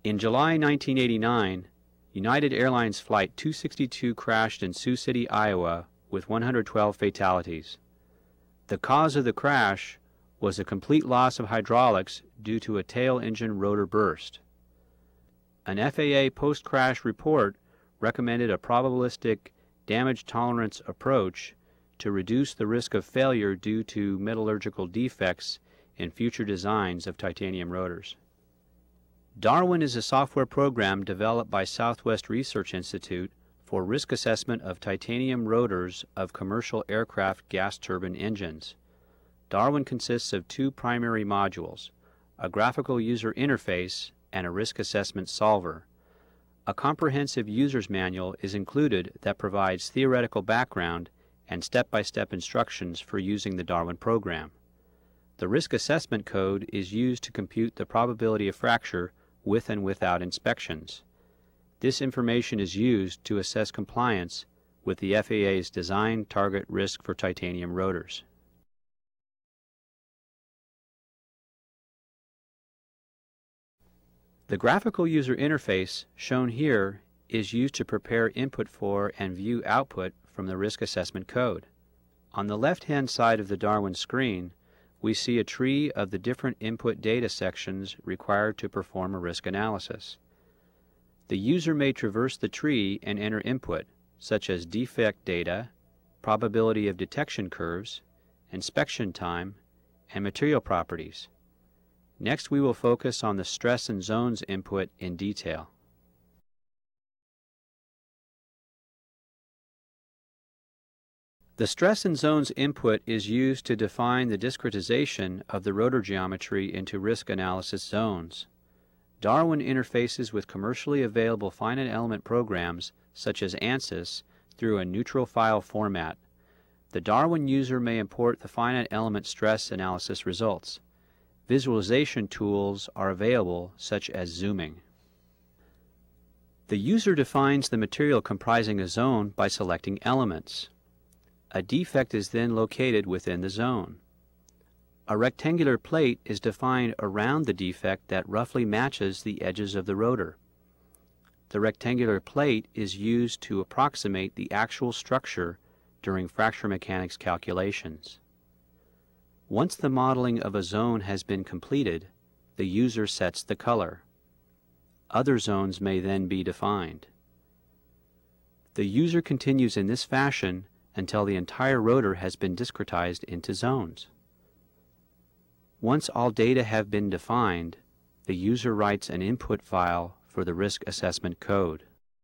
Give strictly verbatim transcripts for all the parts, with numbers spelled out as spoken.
In July nineteen eighty-nine, United Airlines Flight two sixty-two crashed in Sioux City, Iowa, with one hundred twelve fatalities. The cause of the crash was a complete loss of hydraulics due to a tail engine rotor burst. An F A A post-crash report recommended a probabilistic damage tolerance approach to reduce the risk of failure due to metallurgical defects in future designs of titanium rotors. Darwin is a software program developed by Southwest Research Institute for risk assessment of titanium rotors of commercial aircraft gas turbine engines. Darwin consists of two primary modules, a graphical user interface and a risk assessment solver. A comprehensive user's manual is included that provides theoretical background and step-by-step instructions for using the Darwin program. The risk assessment code is used to compute the probability of fracture with and without inspections. This information is used to assess compliance with the F A A's design target risk for titanium rotors. The graphical user interface shown here is used to prepare input for and view output from the risk assessment code. On the left-hand side of the Darwin screen, we see a tree of the different input data sections required to perform a risk analysis. The user may traverse the tree and enter input, such as defect data, probability of detection curves, inspection time, and material properties. Next, we will focus on the stress and zones input in detail. The stress and zones input is used to define the discretization of the rotor geometry into risk analysis zones. Darwin interfaces with commercially available finite element programs such as ANSYS through a neutral file format. The Darwin user may import the finite element stress analysis results. Visualization tools are available, such as zooming. The user defines the material comprising a zone by selecting elements. A defect is then located within the zone. A rectangular plate is defined around the defect that roughly matches the edges of the rotor. The rectangular plate is used to approximate the actual structure during fracture mechanics calculations. Once the modeling of a zone has been completed, the user sets the color. Other zones may then be defined. The user continues in this fashion until the entire rotor has been discretized into zones. Once all data have been defined, the user writes an input file for the risk assessment code.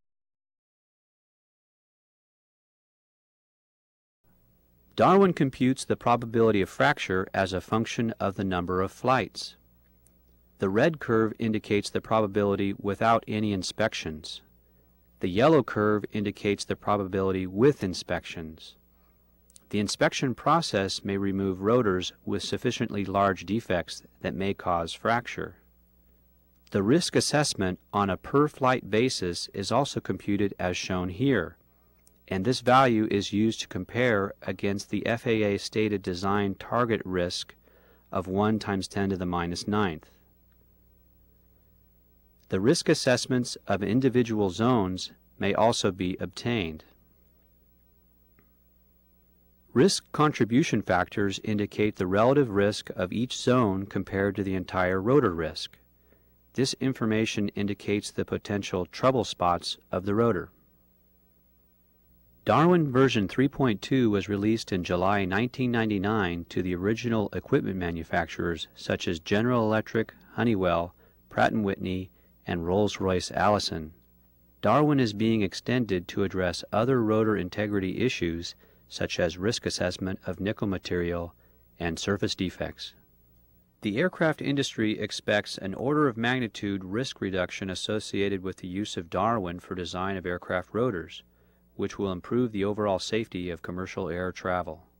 Darwin computes the probability of fracture as a function of the number of flights. The red curve indicates the probability without any inspections. The yellow curve indicates the probability with inspections. The inspection process may remove rotors with sufficiently large defects that may cause fracture. The risk assessment on a per-flight basis is also computed as shown here, and this value is used to compare against the F A A stated design target risk of one times ten to the minus ninth. The risk assessments of individual zones may also be obtained. Risk contribution factors indicate the relative risk of each zone compared to the entire rotor risk. This information indicates the potential trouble spots of the rotor. Darwin version three point two was released in July nineteen ninety-nine to the original equipment manufacturers such as General Electric, Honeywell, Pratt and Whitney, and Rolls-Royce Allison. Darwin is being extended to address other rotor integrity issues such as risk assessment of nickel material and surface defects. The aircraft industry expects an order of magnitude risk reduction associated with the use of Darwin for design of aircraft rotors, which will improve the overall safety of commercial air travel.